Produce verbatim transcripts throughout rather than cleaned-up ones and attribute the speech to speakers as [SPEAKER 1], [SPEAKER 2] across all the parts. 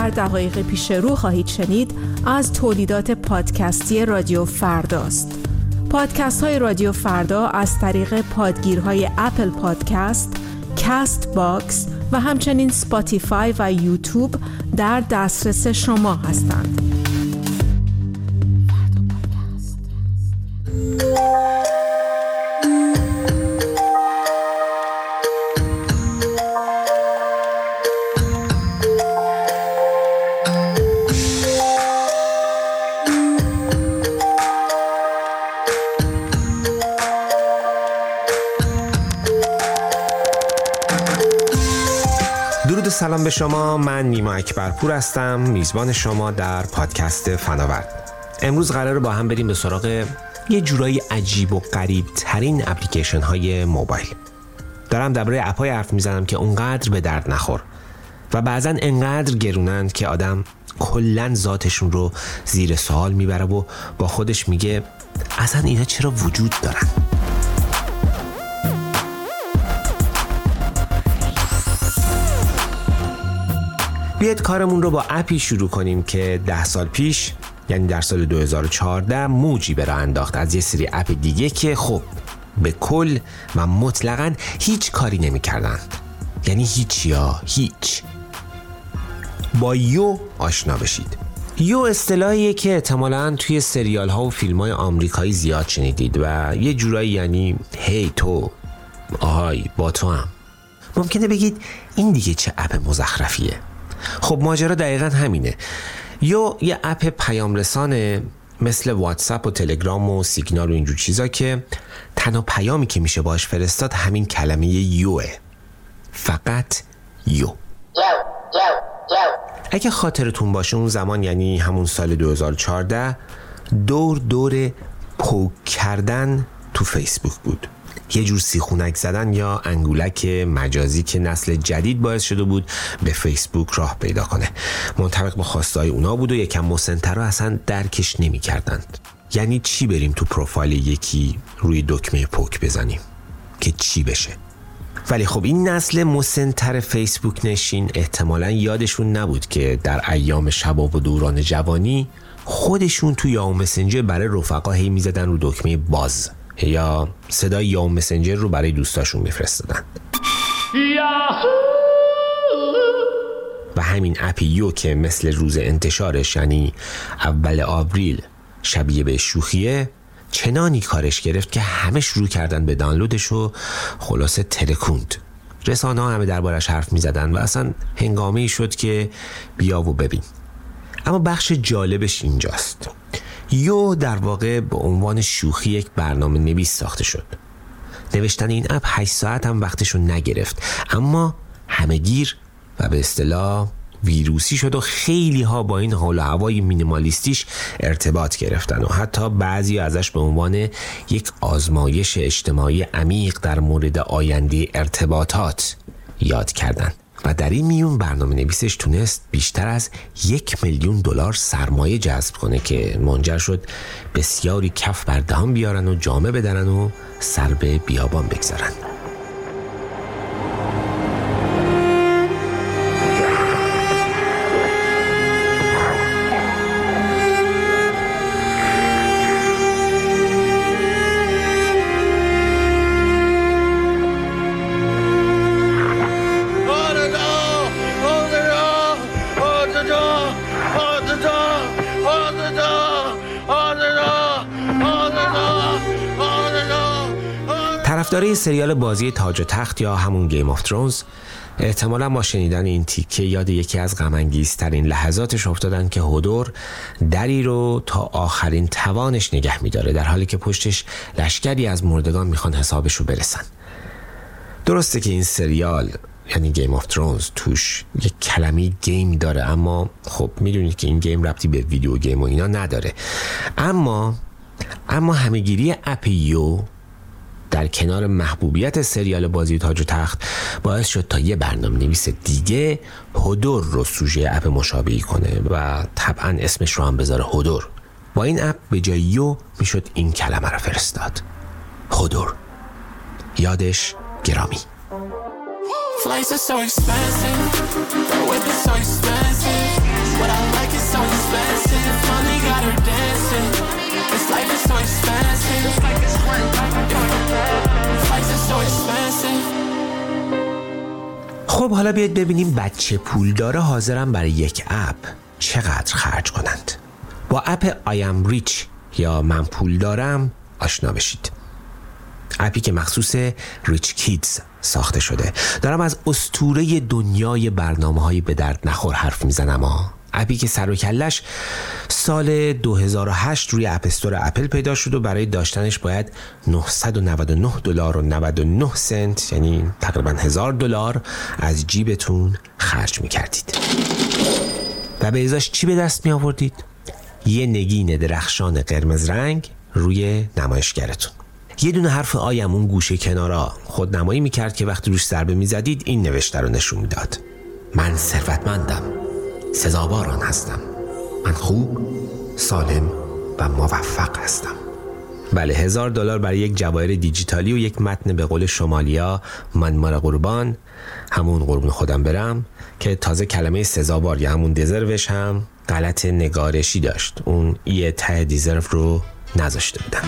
[SPEAKER 1] در دقایق پیش رو خواهید شنید از تولیدات پادکستی رادیو فرداست. پادکست های رادیو فردا از طریق پادگیرهای اپل پادکست، کست باکس و همچنین سپاتیفای و یوتیوب در دسترس شما هستند.
[SPEAKER 2] سلام به شما، من نیما اکبرپور هستم، میزبان شما در پادکست فناورد. امروز قراره با هم بریم به سراغ یه جورایی عجیب و غریب ترین اپلیکیشن های موبایل. دارم درباره اپ های حرف میزنم که اونقدر به درد نخور و بعضن انقدر گرونند که آدم کلن ذاتشون رو زیر سوال میبره و با خودش میگه اصلا اینا چرا وجود دارن؟ بیاید کارمون رو با اپی شروع کنیم که ده سال پیش، یعنی در سال دو هزار و چهارده، موجی به راه انداخت از یه سری اپ دیگه که خب به کل و مطلقاً هیچ کاری نمی کردند. یعنی هیچ یا هیچ. با یو آشنا بشید. یو اصطلاحیه که احتمالاً توی سریال ها و فیلم های آمریکایی زیاد شنیدید و یه جورایی یعنی هی تو، آهای با تو هم. ممکنه بگید این دیگه چه اپ مزخرفیه. خب ماجرا دقیقاً همینه. یا یه اپ پیام رسانه مثل واتساپ و تلگرام و سیگنال و اینجور چیزا که تنها پیامی که میشه باش فرستاد همین کلمه یوه. فقط یو. اگه خاطرتون باشه اون زمان، یعنی همون سال دو هزار و چهارده، دور دور پوک کردن تو فیسبوک بود. یه جور سیخونک زدن یا انگولک مجازی که نسل جدید باعث شده بود به فیسبوک راه پیدا کنه. منطبق با خواستهای اونا بود و یکم مسن‌تر اصلا درکش نمی کردند. یعنی چی بریم تو پروفایل یکی روی دکمه پوک بزنیم که چی بشه؟ ولی خب این نسل مسن‌تر فیسبوک نشین احتمالاً یادشون نبود که در ایام شباب و دوران جوانی خودشون تو یاهو مسنجر برای رفقا هی می زدن رو دکمه باز یا صدای یاهو مسنجر رو برای دوستاشون میفرستادن. و همین اپ یو که مثل روز انتشارش، یعنی اول آوریل، شبیه به شوخیه، چنانی کارش گرفت که همه شروع کردن به دانلودش و خلاصه ترکوند. رسانه ها همه دربارش حرف میزدن و اصلا هنگامه‌ای شد که بیا و ببین. اما بخش جالبش اینجاست. یو در واقع به عنوان شوخی یک برنامه نویس ساخته شد. نوشتن این اپ هشت ساعت هم وقتشو نگرفت، اما همه‌گیر و به اصطلاح ویروسی شد و خیلی ها با این حال و هوای مینیمالیستیش ارتباط گرفتن و حتی بعضی ازش به عنوان یک آزمایش اجتماعی عمیق در مورد آینده ارتباطات یاد کردن. و در این میون برنامه نویسش تونست بیشتر از یک میلیون دلار سرمایه جذب کنه که منجر شد بسیاری کف بر دهان بیارن و جامه بدرن و سر به بیابان بگذارن. طرفدارای سریال بازی تاج و تخت یا همون گیم آف ترونز احتمالاً با شنیدن این تیکه یاد یکی از غم‌انگیزترین لحظاتش افتادن که هودور دری رو تا آخرین توانش نگه می‌داره، در حالی که پشتش لشکری از مردگان میخوان حسابش رو برسن. درسته که این سریال یعنی گیم آف ترونز توش یک کلمه گیم داره، اما خب میدونید که این گیم ربطی به ویدیو گیم و اینا نداره. اما اما همه‌گیری اپ یو در کنار محبوبیت سریال بازی تاج و تخت باعث شد تا یه برنامه نویس دیگه هودور رو سوژه اپ مشابهی کنه و طبعا اسمش رو هم بذاره هودور. با این اپ به جای یو میشد این کلمه رو فرستاد: هودور. یادش گرامی.
[SPEAKER 3] Flights are so expensive, but with it so expensive. expensive. Money got her dancing. This life is so expensive. This life is so expensive.
[SPEAKER 2] خب حالا بیاید ببینیم بچه پولدارا حاضرن برای یک اپ چقدر خرج کنند. با اپ I am rich یا من پول دارم آشنا بشید. اپی که مخصوص ریچ کیدز ساخته شده. دارم از اسطوره دنیای برنامه‌های به درد نخور حرف میزنم ها. اپی که سر و کلش سال دو هزار و هشت روی اپ استور اپل پیدا شد و برای داشتنش باید نهصد و نود و نه دلار و نود و نه سنت یعنی تقریبا هزار دلار از جیبتون خرج میکردید. و به ازاش چی به دست می آوردید؟ یه نگین درخشان قرمز رنگ روی نمایشگرتون. یه دونه حرف آیم اون گوشه کنارا خودنمایی میکرد که وقتی روش ضربه میزدید این نوشته رو نشون میداد: من ثروتمندم، سزاواران هستم، من خوب، سالم و موفق هستم. بله، هزار دلار برای یک جواهر دیجیتالی و یک متن به قول شمالیا من مال قربان، همون قربون خودم برم، که تازه کلمه سزاوار یا همون دیزروش هم غلط نگارشی داشت. اون یه ته دیزرو رو نذاشته بودن.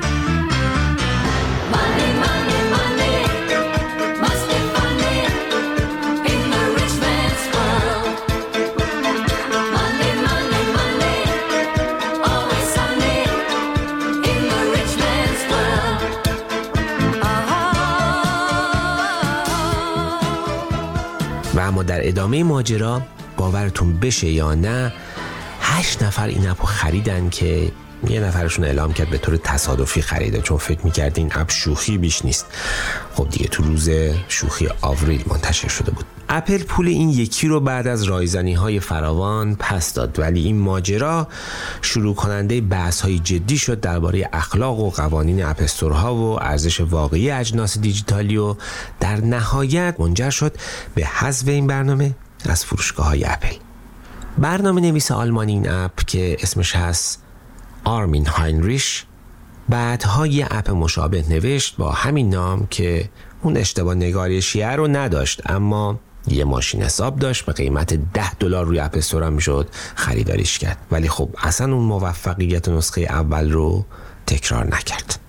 [SPEAKER 2] و اما در ادامه ماجرا باورتون بشه یا نه هشت نفر این اپو خریدن که یه نفرشون اعلام کرد به طور تصادفی خریده چون فکر می‌کرد این اپ شوخی بیش نیست. خب دیگه تو روز شوخی آوریل منتشر شده بود. اپل پول این یکی رو بعد از رایزنی‌های فراوان پس داد، ولی این ماجرا شروع کننده بحث‌های جدی شد درباره اخلاق و قوانین اپ استورها و ارزش واقعی اجناس دیجیتالی و در نهایت منجر شد به حذف این برنامه از فروشگاه‌های اپل. برنامه نویس آلمانی این اپ که اسمش هست آرمین هاینریش بعدها یه اپ مشابه نوشت با همین نام که اون اشتباه نگارشیه رو نداشت، اما یه ماشین حساب داشت به قیمت ده دلار روی اپ استور هم میشد خریداریش کرد، ولی خب اصلا اون موفقیت نسخه اول رو تکرار نکرد.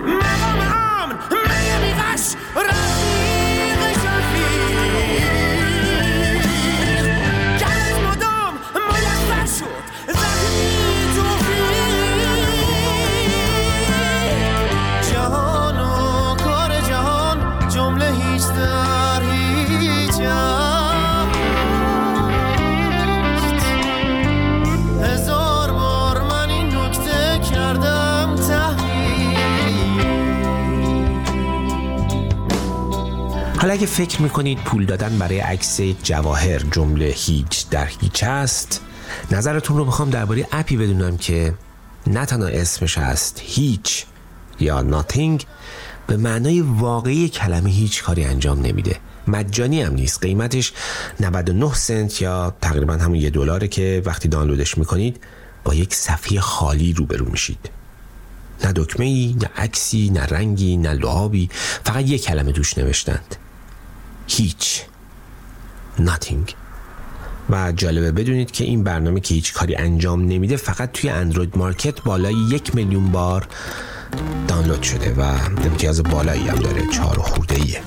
[SPEAKER 2] حالا اگه فکر میکنید پول دادن برای عکس جواهر جمله هیچ در هیچ است، نظرتون رو میخوام درباره اپی بدونم که نه تنها اسمش هست هیچ یا nothing، به معنای واقعی کلمه هیچ کاری انجام نمیده. مجانی هم نیست، قیمتش نود و نه سنت یا تقریبا همون یه دلاره که وقتی دانلودش میکنید با یک صفحه خالی روبرو میشید. نه دکمه‌ای، نه عکسی، نه رنگی، نه لعابی، فقط یک کلمه توش نوشتند: هیچ، nothing. و جالبه بدونید که این برنامه که هیچ کاری انجام نمیده فقط توی اندروید مارکت بالای یک میلیون بار دانلود شده و امتیاز بالایی هم داره، چهار خورده ایه.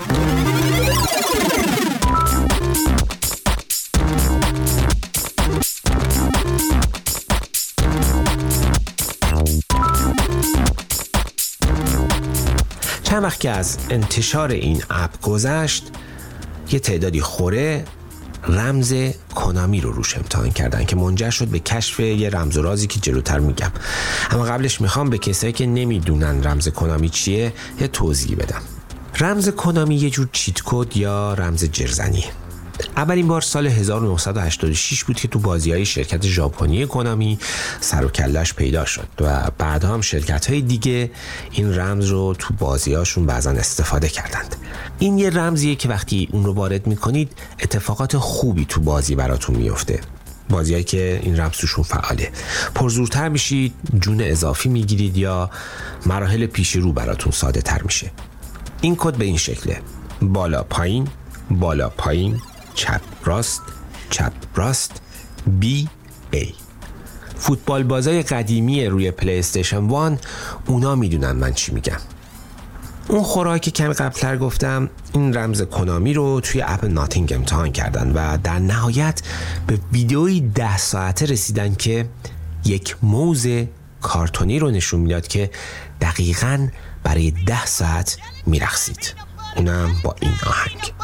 [SPEAKER 2] چند وقت که از انتشار این اپ گذشت یه تعدادی خوره رمز کنامی رو روش امتحان کردن که منجر شد به کشف یه رمز و رازی که جلوتر میگم. اما قبلش میخوام به کسایی که نمیدونن رمز کنامی چیه یه توضیح بدم. رمز کنامی یه جور چیت کد یا رمز جرزنیه. اولین بار سال هزار و نهصد و هشتاد و شش بود که تو بازی‌های شرکت ژاپنی کنامی سر و کله‌اش پیدا شد و بعدها هم شرکت‌های دیگه این رمز رو تو بازی‌هاشون بعضا استفاده کردند. این یه رمزیه که وقتی اون رو وارد می‌کنید اتفاقات خوبی تو بازی براتون میفته. بازیایی که این رمز توشون فعاله، پرزورتر میشید، جون اضافی میگیرید یا مراحل پیش رو براتون ساده تر میشه. این کد به این شکله: بالا پایین، بالا پایین، چپ راست، چپ راست، بی ای. فوتبال بازای قدیمی روی پلی استیشن وان اونا میدونن من چی میگم. اون خوراکی که کمی قبلتر گفتم این رمز کنامی رو توی اپ ناتینگ امتحان کردن و در نهایت به ویدئویی ده ساعته رسیدن که یک موز کارتونی رو نشون میداد که دقیقاً برای ده ساعت میرقصید، اونم با این آهنگ.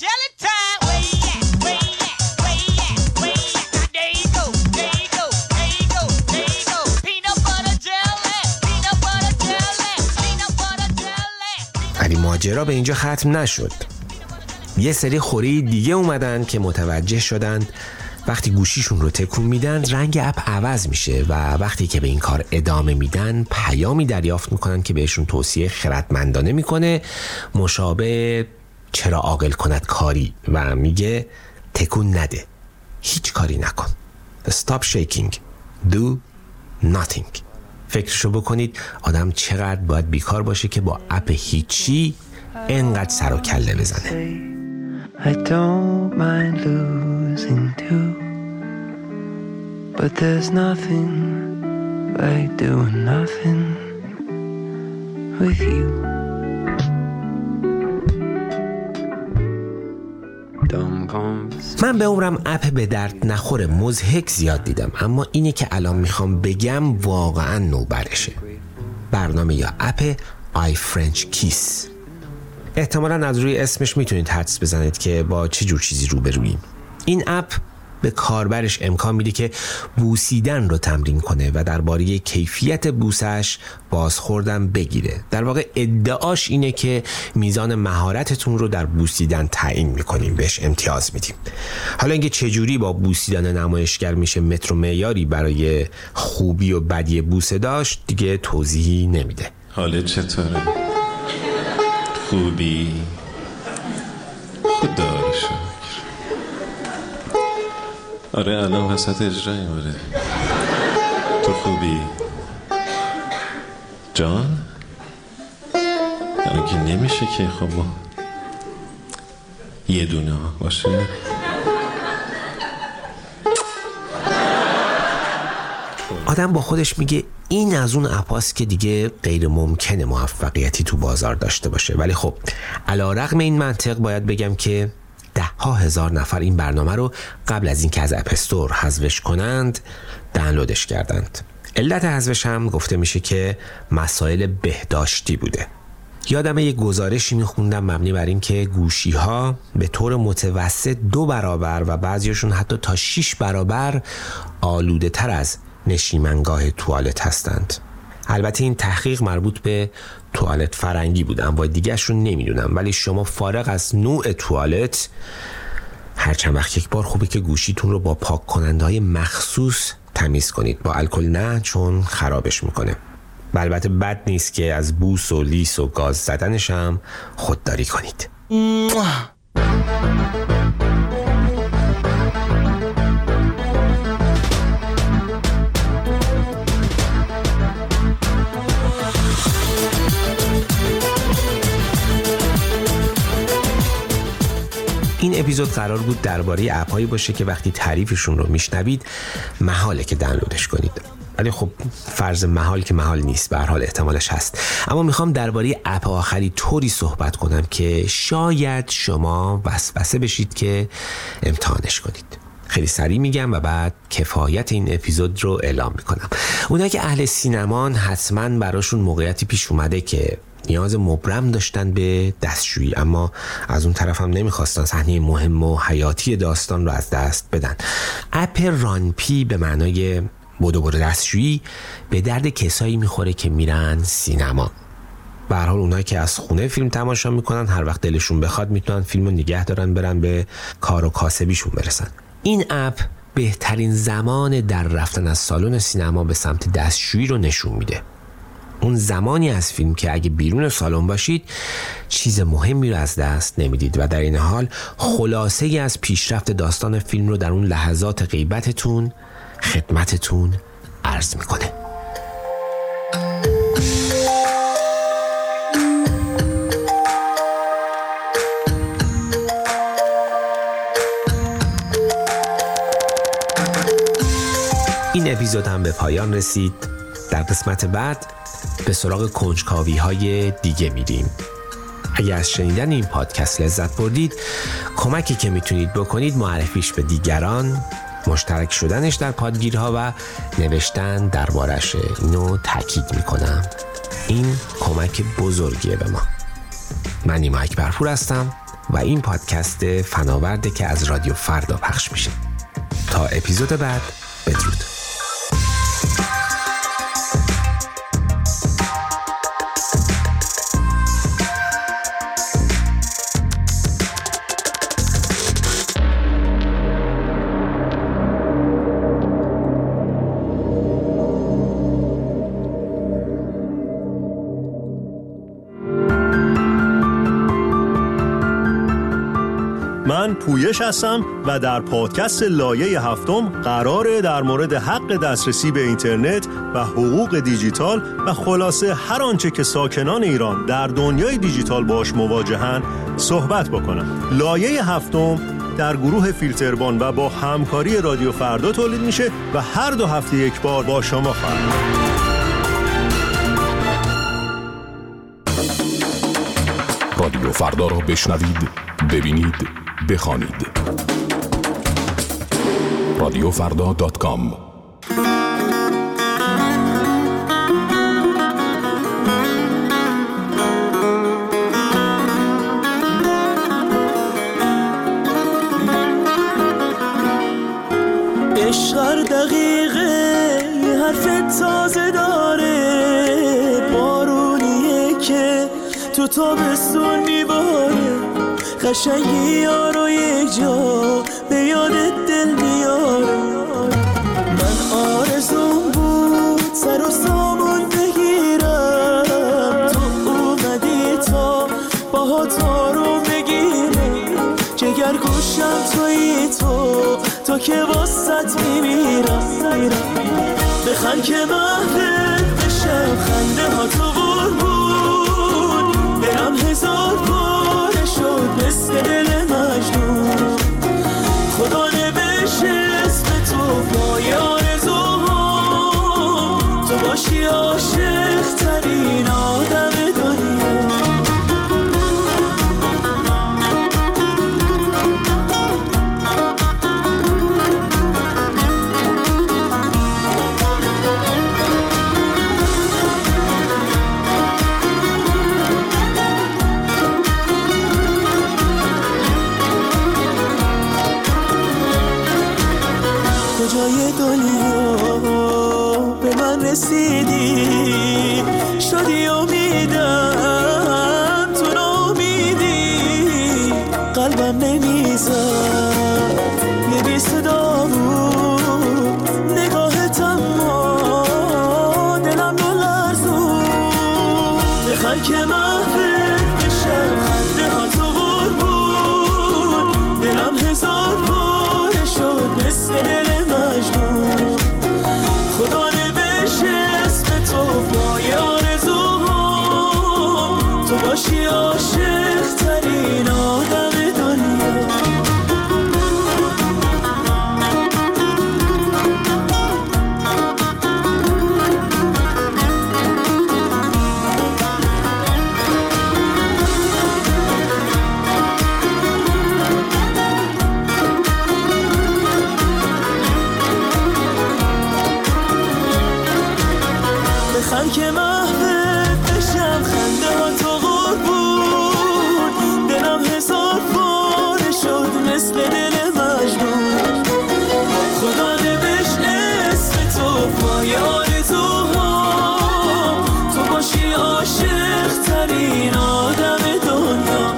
[SPEAKER 2] ولی ماجرا به اینجا ختم نشد. یه سری خوری دیگه اومدن که متوجه شدن وقتی گوشیشون رو تکون میدن رنگ اپ عوض میشه و وقتی که به این کار ادامه میدن پیامی دریافت میکنن که بهشون توصیه خردمندانه میکنه مشابه چرا عاقل کند کاری و میگه تکون نده، هیچ کاری نکن. Stop shaking. Do nothing. فکرشو بکنید آدم چقدر باید بیکار باشه که با اپ هیچی انقدر سر و کله بزنه.
[SPEAKER 4] I don't mind losing too, but there's nothing like doing nothing with you.
[SPEAKER 2] من به عمرم اپ به درد نخور مضحک زیاد دیدم، اما اینه که الان میخوام بگم واقعا نوبرشه. برنامه یا اپ آی فرنچ کیس. احتمالاً از روی اسمش میتونید حدس بزنید که با چه جور چیزی روبروییم. این اپ به کاربرش امکان میده که بوسیدن رو تمرین کنه و درباره کیفیت بوسش بازخوردن بگیره. در واقع ادعاش اینه که میزان مهارتتون رو در بوسیدن تعیین میکنیم، بهش امتیاز میدیم. حالا اینکه چجوری با بوسیدن نمایشگر میشه متر و معیاری برای خوبی و بدی بوسه داشت دیگه توضیحی نمیده.
[SPEAKER 5] حالت چطوره؟ خوبی؟ خدا رو شکر. آره الان وسط اجرایی باره. تو خوبی؟ جان؟ الان که نمیشه که خب ما یه دونه ها باشه.
[SPEAKER 2] آدم با خودش میگه این از اون اپاست که دیگه غیر ممکنه موفقیتی تو بازار داشته باشه، ولی خب علیرغم این منطق باید بگم که ده ها هزار نفر این برنامه رو قبل از اینکه از اپ استور حذفش کنند دانلودش کردند. علت حذفش هم گفته میشه که مسائل بهداشتی بوده. یادم یک گزارشی میخوندم مبنی بر این که گوشی ها به طور متوسط دو برابر و بعضیشون حتی تا شش برابر آلوده تر از نشیمنگاه توالت هستند. البته این تحقیق مربوط به توالت فرنگی بود، انواع دیگه‌اش رو نمیدونم، ولی شما فارغ از نوع توالت هر چند وقت یک بار خوبه که گوشیتون رو با پاک کننده های مخصوص تمیز کنید. با الکل نه، چون خرابش میکنه. البته بد نیست که از بوس و لیس و گاز زدنش هم خودداری کنید. این اپیزود قرار بود درباره اپ‌هایی باشه که وقتی تعریفشون رو میشنوید محاله که دانلودش کنید، ولی خب فرض محال که محال نیست، به هر حال احتمالش هست. اما میخوام درباره اپ آخری طوری صحبت کنم که شاید شما وسوسه بشید که امتحانش کنید. خیلی سریع میگم و بعد کفایت این اپیزود رو اعلام میکنم. اونایی که اهل سینمان حتما براشون موقعیتی پیش اومده که نیاز مبرم داشتن به دستشویی، اما از اون طرف هم نمیخواستن صحنه مهم و حیاتی داستان رو از دست بدن. اپ رانپی به معنای بدو برو دستشویی به درد کسایی میخوره که میرن سینما. به هر حال اونایی که از خونه فیلم تماشا میکنن هر وقت دلشون بخواد میتونن فیلمو نگه دارن برن به کار و کاسبیشون برسن. این اپ بهترین زمان در رفتن از سالن سینما به سمت دستشویی رو نشون میده. اون زمانی از فیلم که اگه بیرون سالن باشید چیز مهمی رو از دست نمیدید و در این حال خلاصه ای از پیشرفت داستان فیلم رو در اون لحظات غیبتتون خدمتتون عرض میکنه. این اپیزود هم به پایان رسید. در قسمت بعد به سراغ کنجکاوی های دیگه میریم. اگر از شنیدن این پادکست لذت بردید، کمکی که میتونید بکنید معرفیش به دیگران، مشترک شدنش در پادگیرها و نوشتن دربارش. اینو تاکید میکنم، این کمک بزرگیه به ما. من نیما اکبرپور هستم و این پادکست فناورده که از رادیو فردا پخش میشه. تا اپیزود بعد، بدرود.
[SPEAKER 6] من پویش هستم و در پادکست لایه هفتم قراره در مورد حق دسترسی به اینترنت و حقوق دیجیتال و خلاصه هر آنچه که ساکنان ایران در دنیای دیجیتال باش مواجهن صحبت بکنم. لایه هفتم در گروه فیلتربان و با همکاری رادیو فردا تولید میشه و هر دو هفته یک بار با شما خواهد.
[SPEAKER 7] رادیو فردا را بشنوید، ببینید، بخوانید. رادیو فردا دات کام.
[SPEAKER 8] عشق هر دقیقه یه حرف تازه داره، بارونیه که تو تابستون میباره، قشنگی یارو یک جا به یادت دل میاره. من آرزوم بود سر و سامون بگیرم، تو اومدی تا باها تارو بگیرم، جگر گوشم تویی تو تو که واسط میمیرم. بخن که محفل بشم خنده ها تو قربون، برم هزار باره شد مثل دل مجنون. خدا نوشه اسم تو پای آرزوها، تو باشی عاشق ترین آدم دنیا. کجای دنیا به من رسیدی، شدی امیدم تو ناامیدی، قلبم نمیزد یه بی صدا بود، نگاهت اما دلم نلرزون. بخن که محفل بشم خنده ها تو قربون، دلم هزار باره شد مثل دل مجنون. خدا نوشه اسم تو پای آرزوها، تو باشی عاشق ترین آدم دنیا. بخن که محفل بشم خنده ها تو قربون، دلم هزار باره شد مثل دل مجنون. خدا نوشت اسم تو پای آرزوها، تو باشی عاشق ترین آدم دنیا.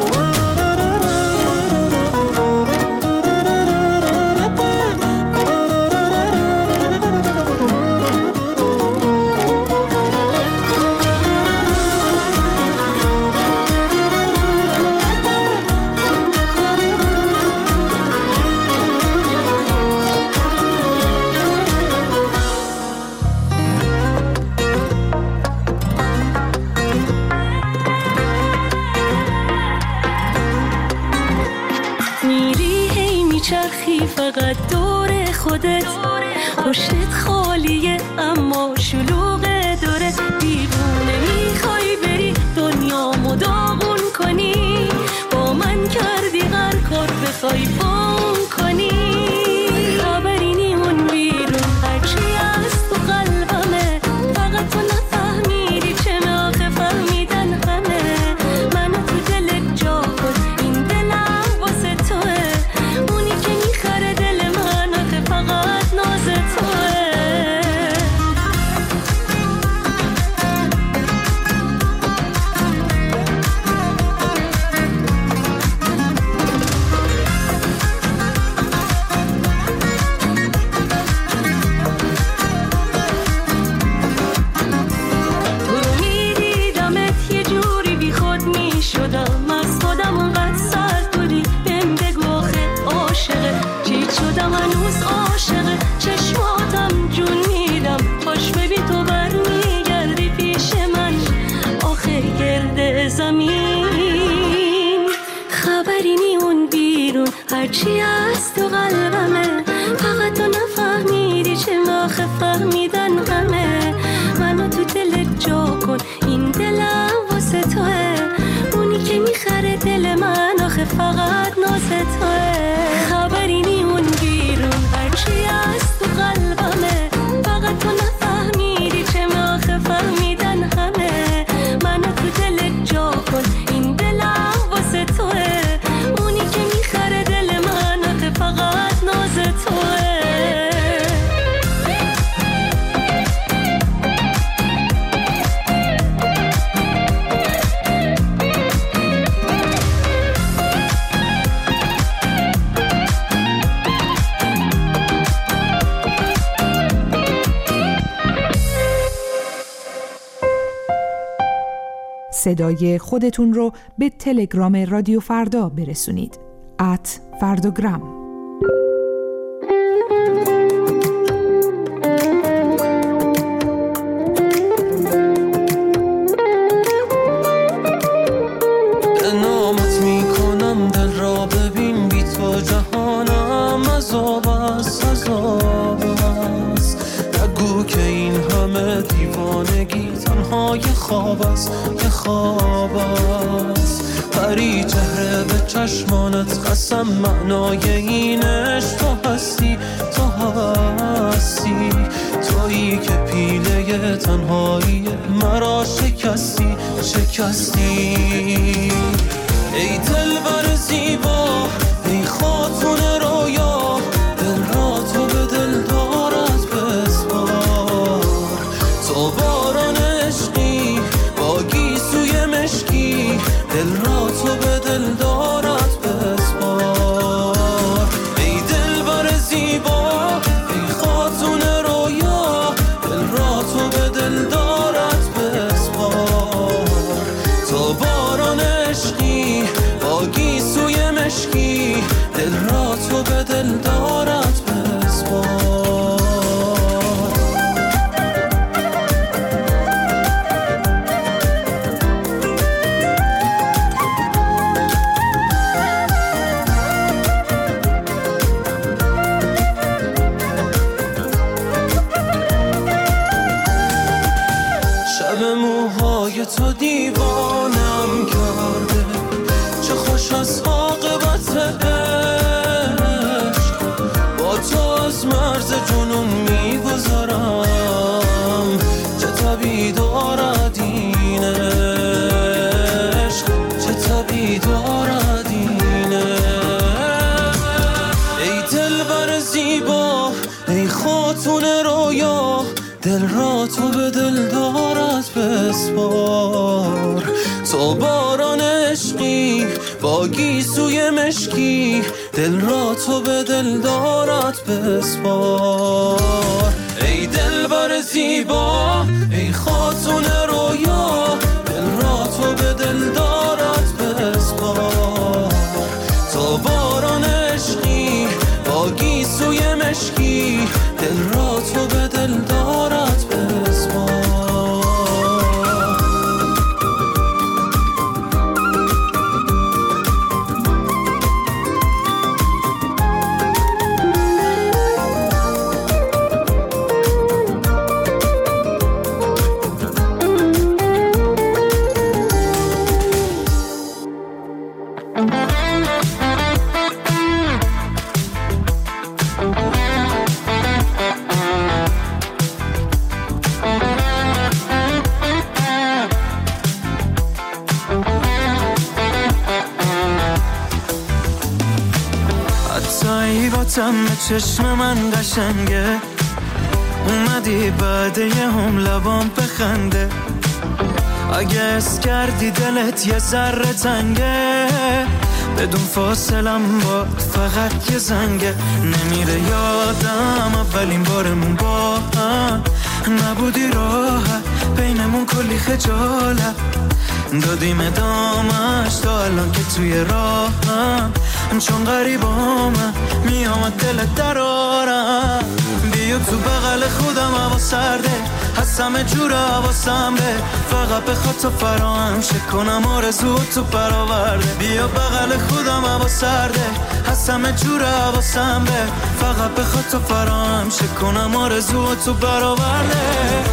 [SPEAKER 9] میری هی میچرخی فقط دور خودت، پشتت خالیه اما شلوغه داره، دیوونه میخوای بری دنیامو داغون کنی، با من کردی هر کار بخوای بام کنی. خبری نیمون بیرون هرچی از تو قلبمه، فقط تو نفهمیدی چه آخه فهمیدن همه. منو تو دلت جا کن، این دلم واسه توه، اونی که میخره دل من آخه فقط ناز توه. هرچی از تو قلبمه، فقط تو نفهمیدی چه آخه فهمیدن همه. منو تو دلت جا کن، این دلم واسه توه، اونی که میخره دل من آخه فقط ناز توه. خبری نیمون بیرون هرچی از تو قلبمه، فقط تو نفهمیدی چه آخه فهمیدن همه. منو تو دلت جا کن، این دلم واسه توه، اونی که میخره دل من آخه فقط ناز توه.
[SPEAKER 1] صدای خودتون رو به تلگرام رادیو فردا برسونید. ات فردوگرام.
[SPEAKER 8] نامت میکنم دل را ببین، بی تو جهانم عذاب است، عذاب است. نگو که این همه دیوانگی تنها یه خواب است، یه خواب است. پری چهره به چشمانت قسم، معنای این عشق تو هستی، تو هستی. تویی که پیله تنهایی مرا شکستی، شکستی. ای دلبر زیبا، ای خاتون رویا، دل را تو به دل دارد بسپار. تو باران عشقی با گیسوی مشکی، دل را تو به دل دارد بسپار. ای دلبر زیبا، ای خاتون رویا، دل را تو به دل دارد بسپار. تو باران عشقی با گیسوی مشکی، دل را تو به دل دارد بسپار. شب موهای تو دیوانم کرده، چه خوش از عاقبت عشق. با تو از مرز جنون میگذرم، چه طبیع دارد این عشق، چه طبیع دارد این عشق. ای دلبر زیبا، ای خاتون رویا، دل را تو به دل دارد بسپار. تو باران عشقی با گیسوی مشکی، دل را تو به دل دارد بسپار. ای دلبر زیبا، ای خاتون رویا، دل را تو به دل دارد بسپار. تو باران عشقی با گیسوی مشکی، دل را تو به دل دارد بسپار. نگاهتم به چشم من قشنگه، اومدی بعد یه هم لبام بخنده. اگه اس کردی دلت یه ذره تنگه، بدون فاصلم با فقط یه زنگه. نمیره یادم اولین بارمون با هم، نبودی راحت بینمون کلی خجالت، دادیم ادامش تا الان که توی راهم. چون غریبامم میامد دلت درارم، بیا تو بغل خودم هوا سرده، هستم جور حواسم به فقط بخواد تو فراهم شه کنم آرزو تو برآورده. بیا بغل خودم هوا سرده، هستم جور حواسم به فقط بخواد تو فراهم شه کنم آرزو تو برآورده.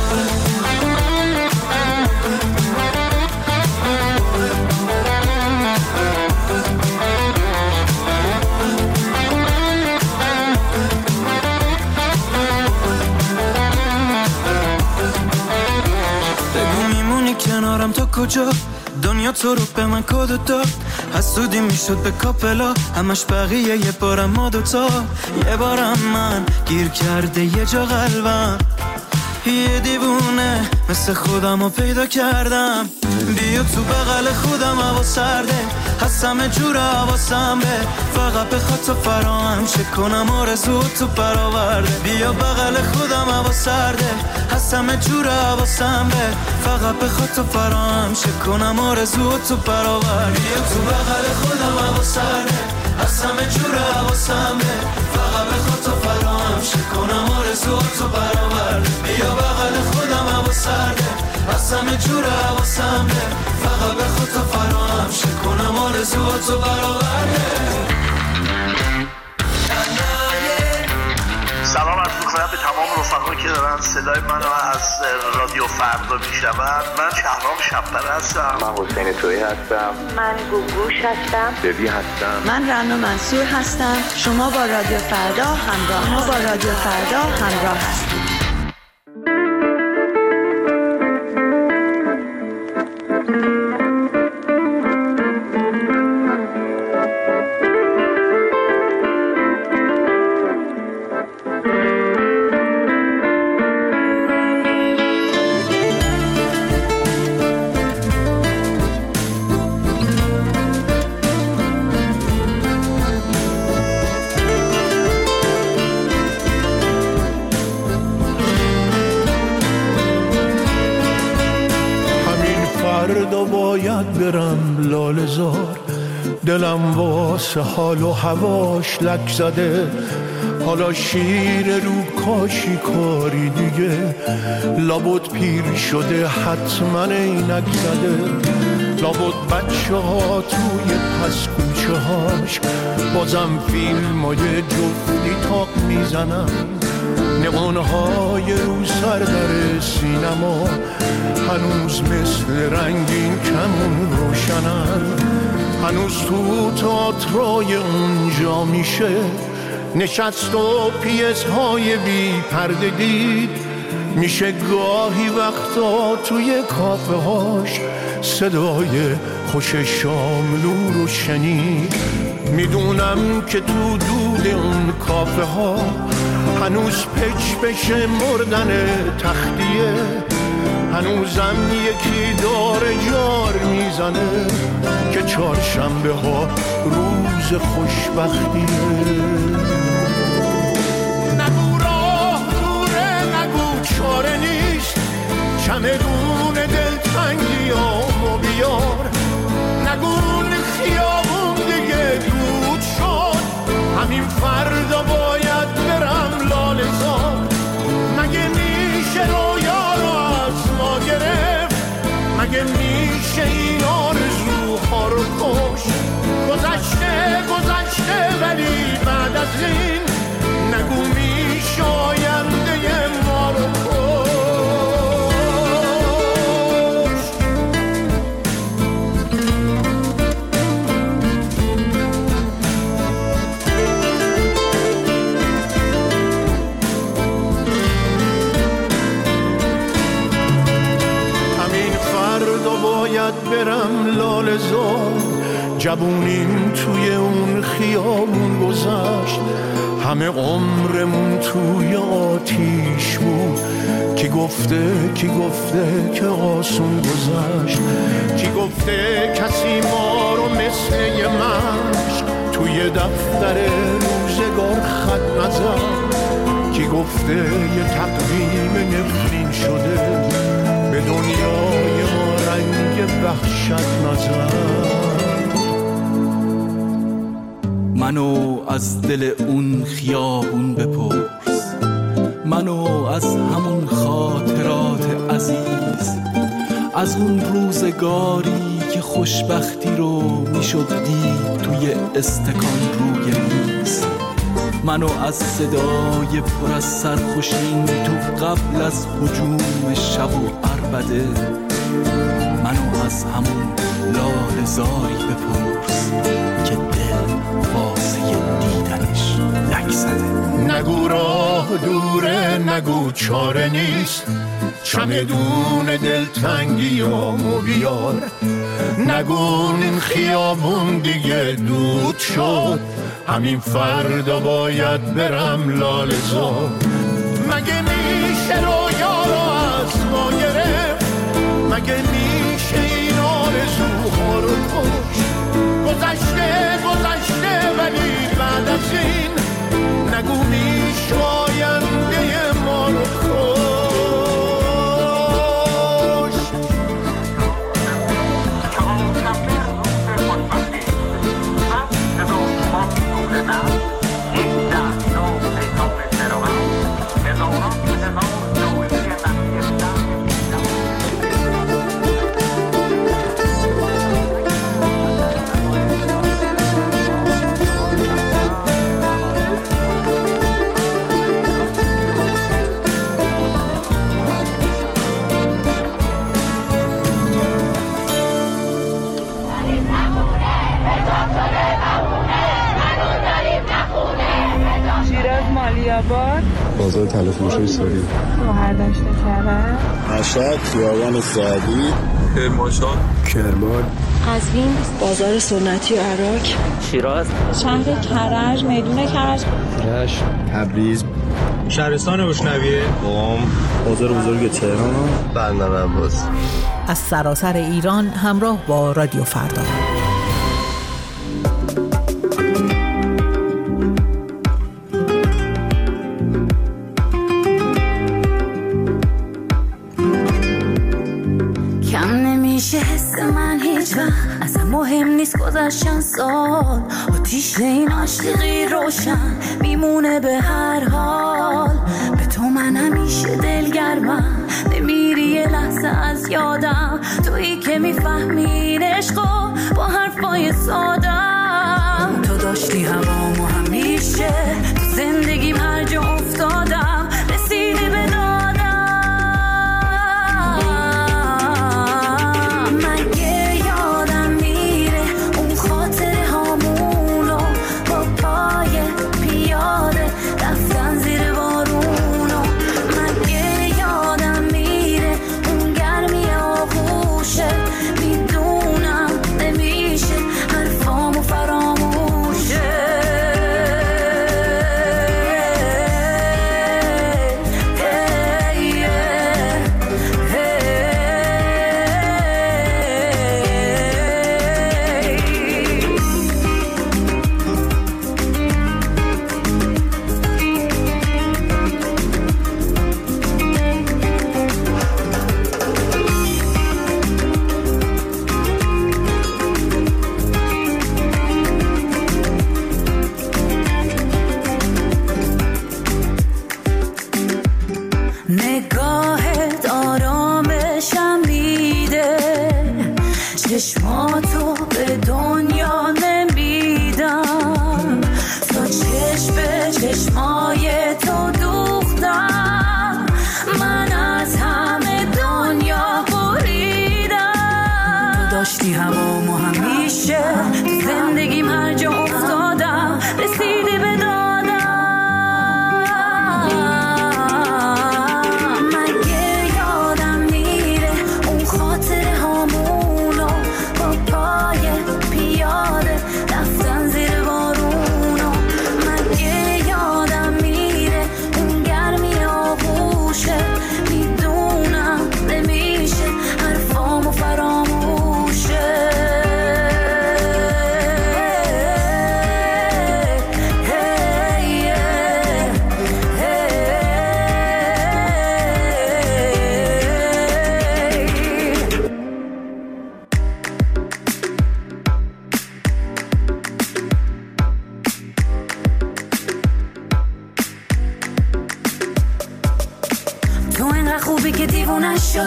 [SPEAKER 8] کنارم تا کجا دنیا تو رو به من کادو داد، حسودی میشد به کاپلا همش بقیه یه بارم ما دوتا. یه بارم من گیر کرده یه جا قلبم، یه دیوونه مثل خودم رو پیدا کردم. بیا تو بغل خودم هوا سرده، هستم جور حواسم به فقط بخواد تو فراهم شه کنم آرزو تو برآورده. بیا بغل خودم هوا سرده، هستم جور حواسم به فقط بخواد تو فراهم شه کنم آرزو تو برآورده. بیا تو بغل خودم هوا سرده، هستم جور حواسم به فقط بخواد تو فراهم شه کنم آرزو تو برآورده. بیا بغل خودم هوا سرده، هستم جور حواسم به فقط بخواد تو فراهم شه کنم آرزو تو برآورده.
[SPEAKER 10] سلام عرض می‌کنم به تمام رفقا که دارن صدای منو از رادیو فردا میشنون. من شهرام شب‌پره هستم.
[SPEAKER 11] من حسین تویی هستم.
[SPEAKER 12] من گوگوش هستم.
[SPEAKER 11] ببی هستم.
[SPEAKER 13] من رنا منصور هستم. شما با رادیو فردا همراه ما با رادیو فردا همراه هستید.
[SPEAKER 14] برم لاله زار، دلم واسه حال و هواش لک زده. حالا شیر رو کاشی کاری دیگه، لابد پیر شده حتما اینک زده. لابد بچه ها توی پس کوچه هاش بازم فیلم های جفتی تاق میزنن. نئون‌های رو سر در سینما هنوز مثل رنگین کمون روشنن. هنوز تو تئاترای اونجا میشه نشست و پیس های بی پرده دید. میشه گاهی وقتا توی کافه هاش صدای خوش شاملو رو شنید. میدونم که تو دود اون کافه ها هنوز پچ بشه مردن تختیه. هنوزم یکی داره جار میزنه که چهارشنبه ها روز خوشبختیه. نگو راه دوره، نگو چاره نیست، چمدون دلتنگیامو بیار. نگو اون خیابون دیگه دود شد، همین فردا باید برم لاله زار. مگه میشه رویا رو از ما گرفت؟ مگه میشه این آرزوها رو کش؟ گذشته گذشته ولی بعد از این نگو میشه آینده ما رو کش. همین فردا باید برم لاله زار، جوونیم توی اون خیابون گذشت، همه عمرمون توی آتیش بود. کی گفته کی گفته که آسون گذشت، کی گفته کسی ما رو مثل یه مشق توی دفتر روزگار خط نزد، کی گفته یه تقویم نفرین شده به دنیای ما رنگ وحشت نزد.
[SPEAKER 8] منو از دل اون خیابون بپرس، منو از همون خاطرات عزیز، از اون روزگاری که خوشبختی رو میشد دید توی استکان روی میز، منو از صدای پر از سرخوشین تو قبل از هجوم شب و عربده، منو از همون لاله زاری بپرس که دل واسه دیدنش لک زده.
[SPEAKER 14] نگو راه دوره، نگو چاره نیست، چمدون دلتنگیامو بیار. نگو این خیابون دیگه دود شد، همین فردا باید برم لاله زار. مگه میشه رویا رو از ما گرفت، مگه میشه این آرزوها رو کشت. گذشته گذشته ولی بعد از این نگو میشه آینده ما رو کشت.
[SPEAKER 15] بازار تلفروشی سوری،
[SPEAKER 16] گوهردشت کرد،
[SPEAKER 15] مشهد، خیابان سعدی،
[SPEAKER 5] کرمانشاه،
[SPEAKER 15] کرمان،
[SPEAKER 16] قزوین، بازار سنتی عراق،
[SPEAKER 17] شیراز،
[SPEAKER 16] شهر کرج، میدون کرج،
[SPEAKER 15] رشت، تبریز،
[SPEAKER 18] شهرستان روشنویه،
[SPEAKER 15] قم، بازار بزرگ تهران، بندر عباس.
[SPEAKER 19] از سراسر ایران همراه با رادیو فردا.
[SPEAKER 9] مهم نیست گذشتن سال، آتیش این عاشقی روشن میمونه به هر حال. به تو من همیشه دلگرمم، نمیری یه لحظه از یادم، تویی که میفهمین عشقو با حرفای سادم. تو داشتی هوامو همیشه تو زندگیم هر جا افتادم، رسیدی به دادم.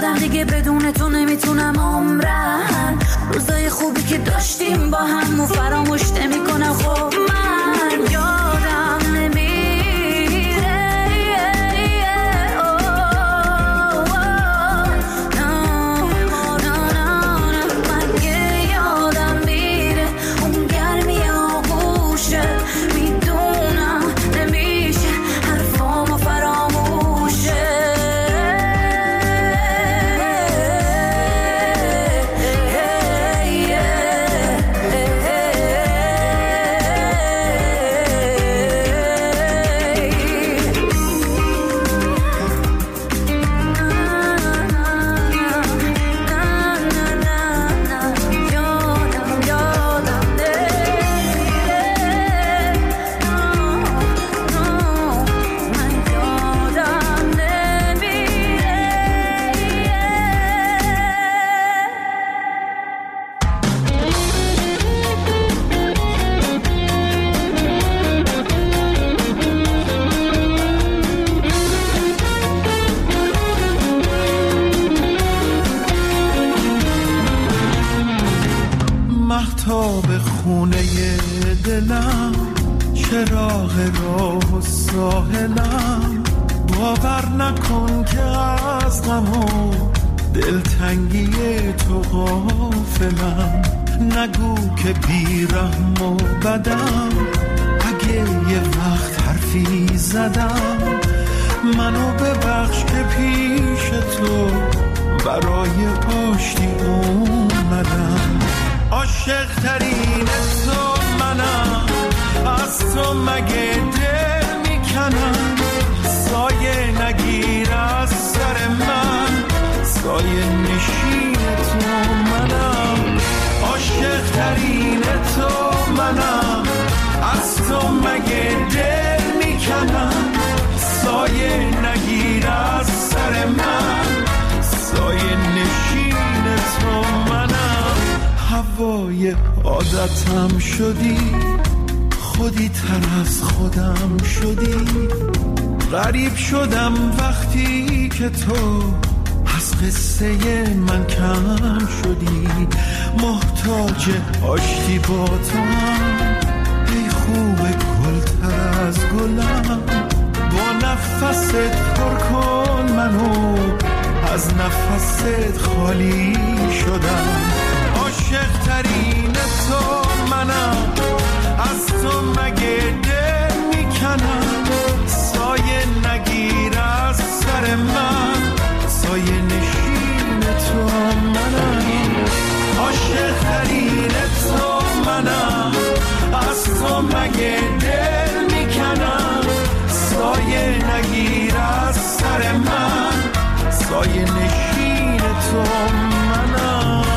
[SPEAKER 9] یادم دیگه بدون تو نمیتونم عمرم، روزای خوبی که داشتیم با هم و فراموش نمی کنم. خب من یادم نمیره
[SPEAKER 14] مهتاب خونه دلم، چراغ راه و ساحلم، باور نکن که از غم و دلتنگی تو غافلم. نگو که بیرحم و بدم، اگه یه وقت حرفی زدم، منو ببخش که پیش تو برای آشتی اومدم. عاشق ترین تو منم، از تو مگه دل میکنم. سایه نگیر از سر من، سایه نشین تو منم. عاشق ترین تو منم، از تو مگه دل میکنم. سایه نگیر از سر من، سایه نشین تو منم. هوای عادتم شدی، خودی تر از خودم شدی. غریب شدم وقتی که تو از قصه من کم شدی. محتاج آشتی با تو هم، ای خوب گل تر از گلم. با نفست پر کن منو، از نفست خالی شدم. عاشق ترین تو منم، از تو مگه دل میکنم. سایه نگیر از سر من، سایه نشین تو منم. عاشق ترین تو منم، از تو مگه دل میکنم. سایه نگیر از سر من، سایه نشین تو منم.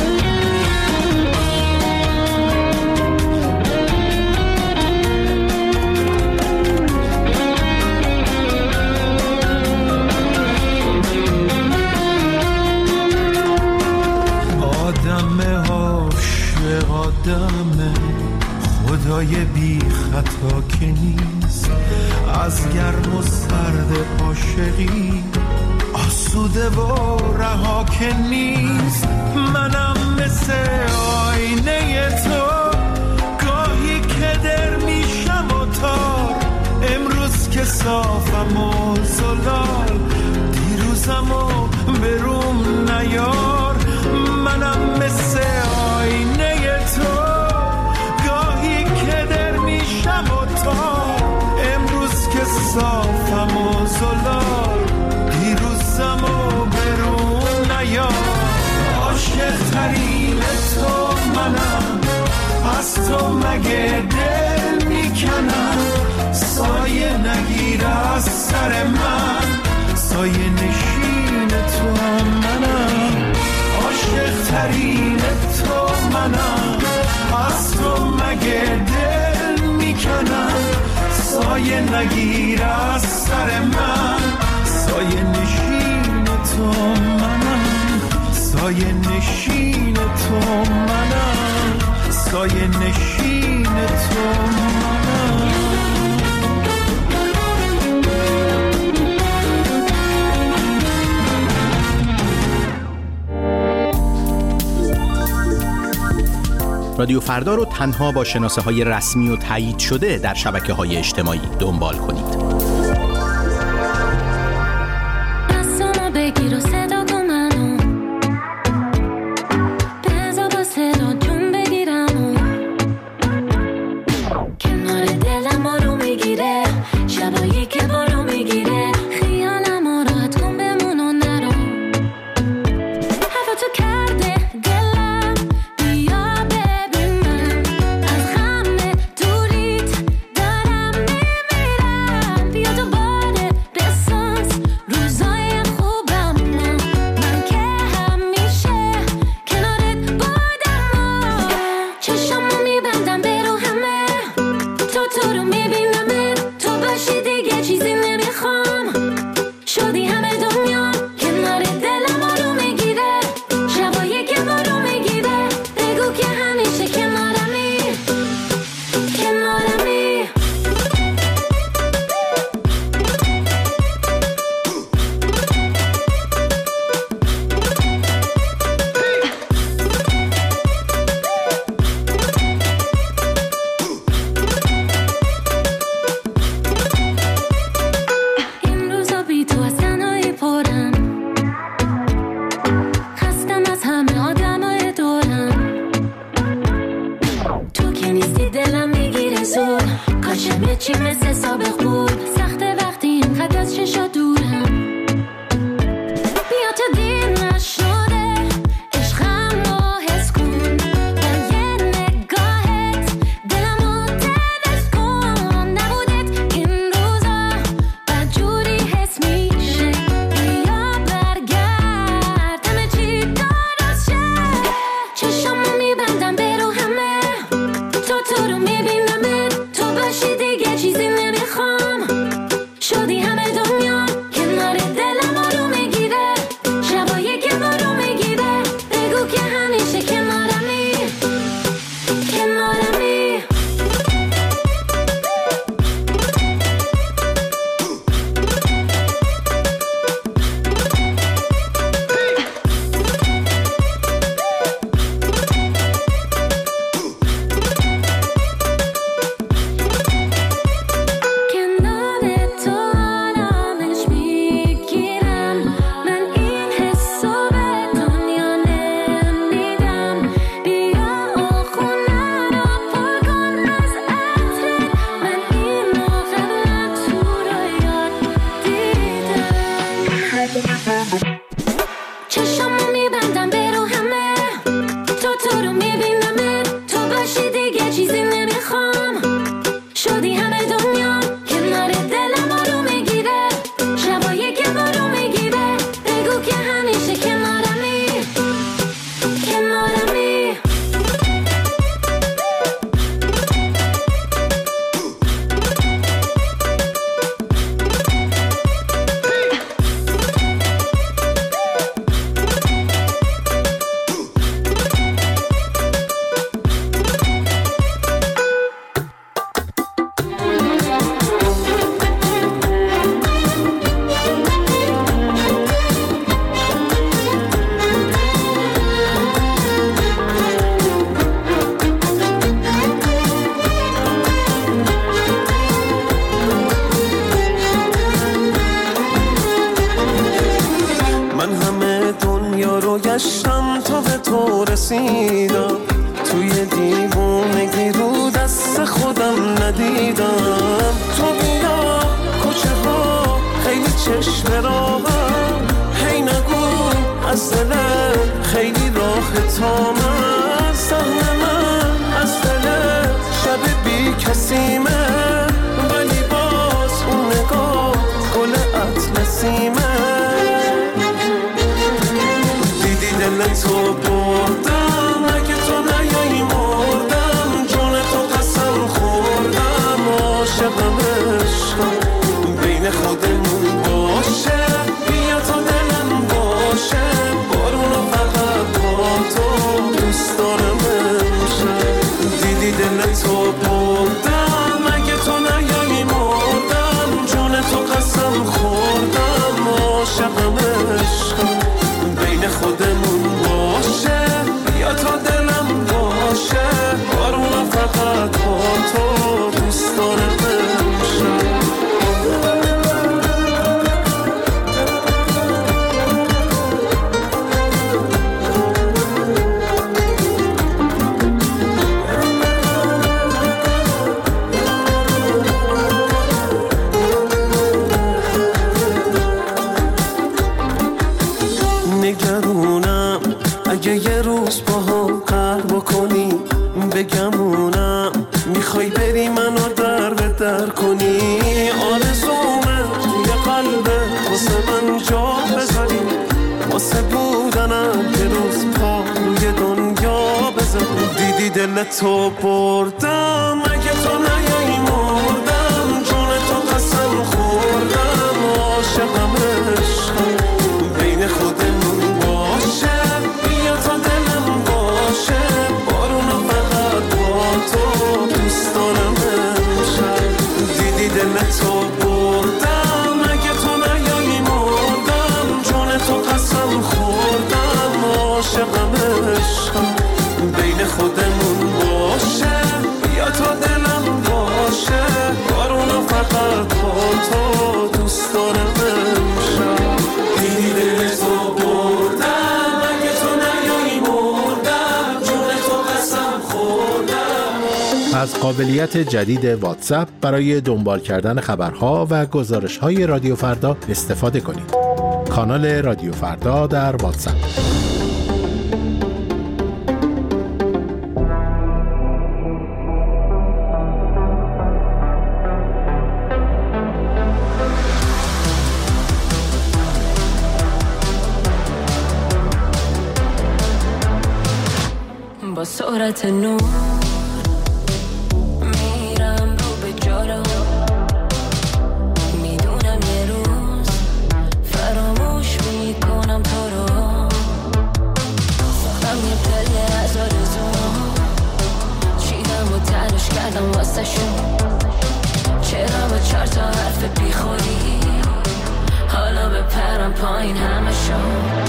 [SPEAKER 14] آدم عاشق آدم، خدای بی خطا که نیست. از گرم و سرد عاشقی آسوده و رها که نیست. منم مثل آینه تو، گاهی که در میشم و تار. امروز که صافم و زلال، دیروزم و بروم نیار. منم مثل آینه تو، گاهی که در میشم و تار. امروز که صافم و زلال، دیروزم و برون نیار. عاشق ترین تو منم، از تو مگه دل میکنم. سایه نگیر از سر من، سایه نشین تو منم. عاشق ترین تو منم، از تو مگه دل میکنم. سایه نگیر از سر من، سایه نشین تو منم. سایه نشین تو منم، سایه نشین تو منم.
[SPEAKER 17] رادیو فردا رو تنها با شناسه های رسمی و تایید شده در شبکه های اجتماعی دنبال کنید.
[SPEAKER 8] توی دیوونگی رو دست خودم ندیدم. تو بیا کوچه ها خیلی چشم راهم، هی نگو از دلت خیلی راه تا من. سهم من از دلت شب بی کسیمه، ولی باز اون نگاه گل اطلسیمه. دیدی دل تو بردم، اگه تو نیایی مردم. جون تو قسم خوردم، عاشقم عشقم بین خودمون باشه. بیا تا دلم باشه، بارونو فقط با تو دوست دارم امشب. دیدی دل تو بردم، اگه تو نیایی مردم. جون تو قسم خوردم، عاشقم عشقم بین خودمون باشه. بیا تا دلم باشه، اگه یه روز با هم قهر بکنی بگمونم میخوای بری منو در به در کنی. آرزومه توی قلبه واسه من جا بذاری، واسه بودنم یه روز پا روی دنیا بذار. دیدی دلتو بردم اگه تو نیایی مردم، جون تو قسم خوردم عاشقم عشقم بین خودمون باشه. بیا تا دلم باشه بارونو فقط با تو دوست دارم امشب. دیدی دلتو بردم اگه تو نیایی مردم، جون تو قسم خوردم عاشقم عشقم بین خودمون باشه. بیا تا دلم باشه بارونو فقط با تو دوست دارم امشب. دیدی دلتو بردم اگه تو نیایی مردم، جون تو قسم خوردم.
[SPEAKER 20] از قابلیت جدید واتساپ برای دنبال کردن خبرها و گزارش‌های رادیو فردا استفاده کنید. کانال رادیو فردا در واتساپ.
[SPEAKER 9] با سرعت نور میرم رو به جارو، میدونم یه روز فراموش میکنم تو رو. ساختم یه پله از آرزوم، چیدم و تلاش کردم واسه شون. چرا با چهار تا حرف بیخوری حالا بپرم پایین همه شون.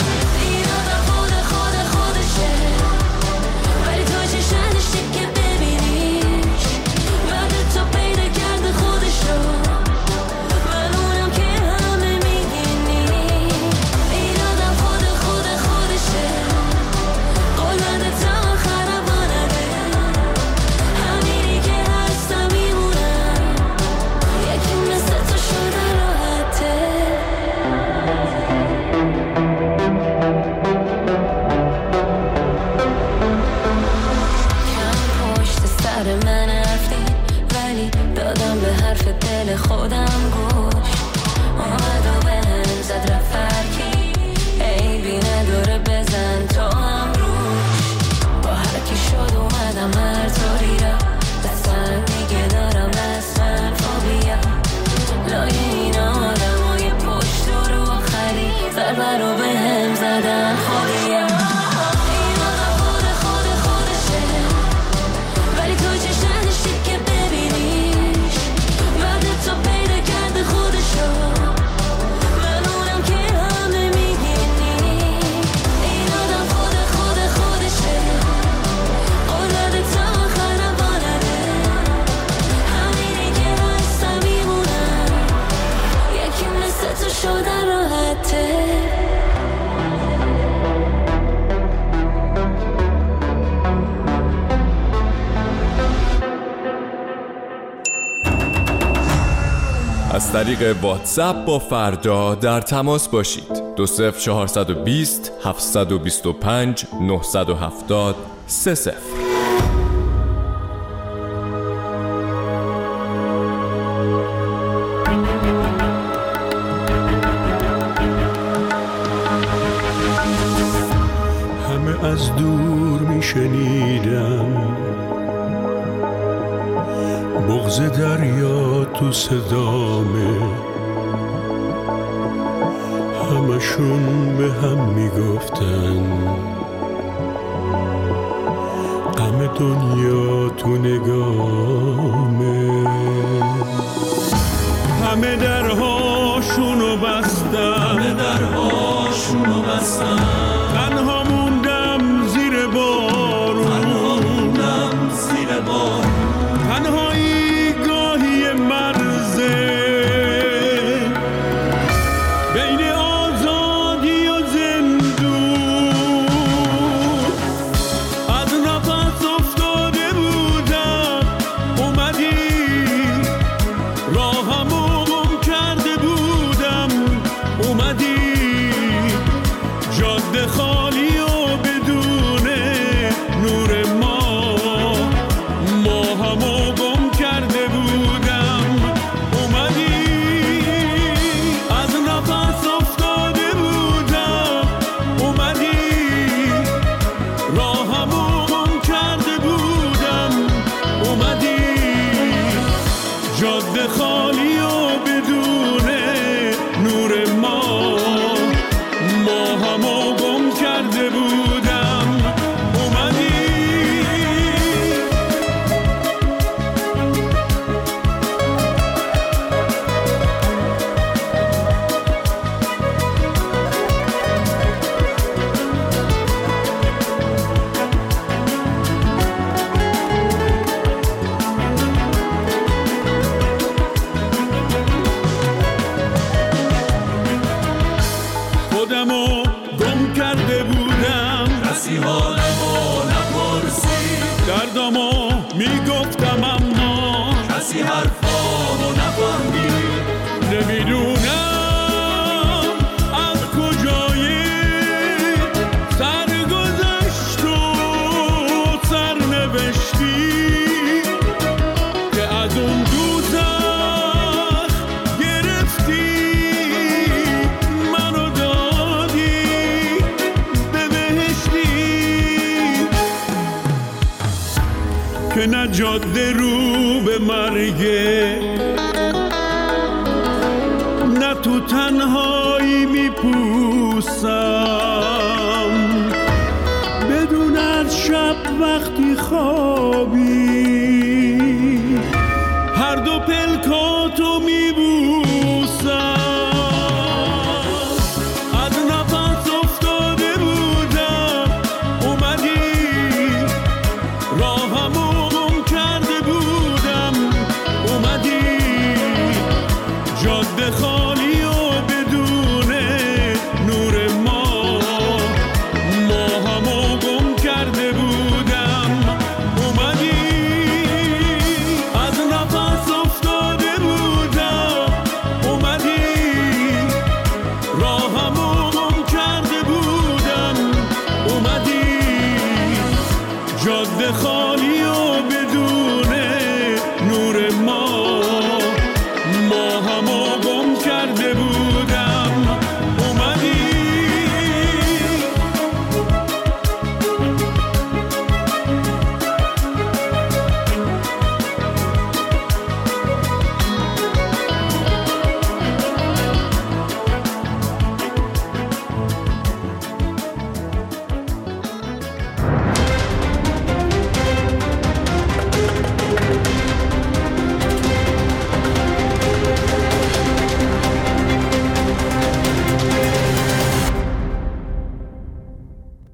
[SPEAKER 9] که ببینیش بعد تو پیدا کرده خودشو، من اونم که همه میدینی. این آدم خود خود خودشه، قول بده تا آخر بانده. همینی که هستم میمونم، یکی مثل تو شده راحته. من رفتی ولی دادم به حرف دل خودم گوش. اومد و به هم زد رفت فرکی، عیبی نداره بزن تو هم روش. با هر کی شد اومدم هر طوری را دستم دیگه دارم رسمن فوبیا. لای این آدم های پشت رو خری ضربه رو به هم زدن خودیا. که ببینیش بعد تو پیدا کرده خودشو، من اونم که همه میدینی. این آدم خود خود خودشه، قول بده تا آخر بانده. همینی که هستم میمونم، یکی مثل تو شده راحته.
[SPEAKER 21] از طریق واتساپ با فردا در تماس باشید. دو صفر چهارصد و بیست هفتصد و بیست و پنج نهصد و هفتاد سه صفر.
[SPEAKER 14] همه از دور میشنیدم بغض دریا تو صدامه، همشون به هم میگفتن غم دنیا تو نگامه. همه درهاشونو بستن، همه درهاشونو بستن. تنها موندم زیر بارون، تنها موندم زیر بارون. تنهایی گاهی مرزه بین آزادی و زندون. از نفس افتاده بودم اومدی، راهمو گم کرده بودم اومدی. جاده
[SPEAKER 8] کسی حالمو نپرسید،
[SPEAKER 14] دردمو میگفتم اما
[SPEAKER 8] کسی حرفامو نفهمید.
[SPEAKER 14] نمیدونم از کجایی سرگذشت و سرنوشتی که از اون دوزخ گرفتی منو دادی به بهشتی، که نه جاده رو به مرگه نه تو تنهایی میپوسم، بدون از شب وقتی خوابی هر دو پلکاتو میبوسم. از نفس افتاده بودم اومدی، راهمو گم کرده بودم اومدی، جاده خالی و بدون نور ما، ماهمو گم کرده بودم اومدی. از نفس افتاده بودم اومدی، راهمو گم کرده بودم اومدی، جاده خالی